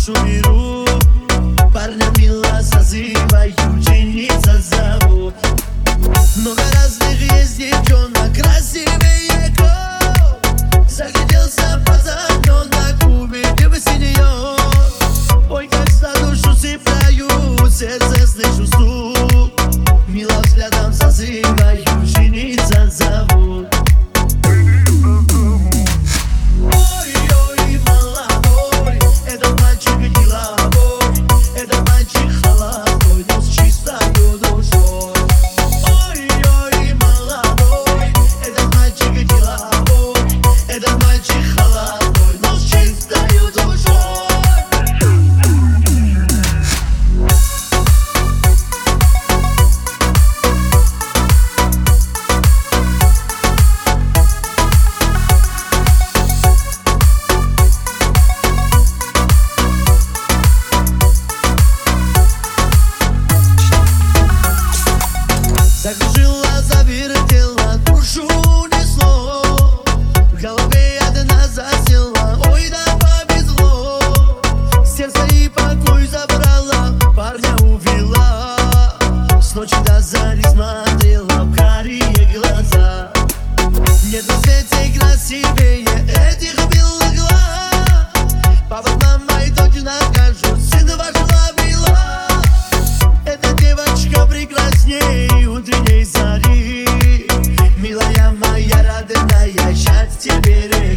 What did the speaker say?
душу беру. Парня мило созываю, ученица зовут. Много разных есть девчонок, красивее кот. Загляделся под на Кубе, где бы синьор. Ой, как за душу цепляю, сердце слышу стук. Мило взглядом созываю, ученица зовут. Закружила, завертела, душу несло. В голове одна засела, ой, да повезло. Сердце и покой забрала, парня увела. С ночи до зари смотрела в карие глаза. Нет на свете красивее этих белых глаз. Папа с мамой точно скажут, сын вашего бела. Эта девочка прекрасней утренней зари. Милая моя родная, счастье береги.